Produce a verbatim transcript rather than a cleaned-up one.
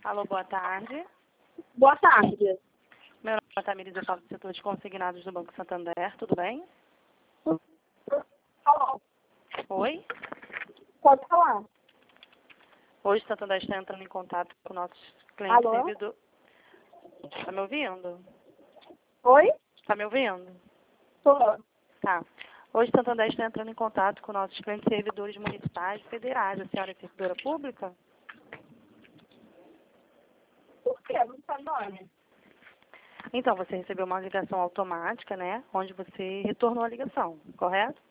Alô, boa tarde. Boa tarde. Meu nome é Tamires, eu falo do setor de consignados do Banco Santander, tudo bem? Alô, Oi? pode falar. Hoje o Santander está entrando em contato com nossos clientes Alô? servidores. Está me ouvindo? Oi? Está me ouvindo? Tô. Tá. Hoje o Santander está entrando em contato com nossos clientes servidores municipais e federais. A senhora é servidora pública? Por quê? Não tá nome. Então, você recebeu uma ligação automática, né? Onde você retornou a ligação, correto?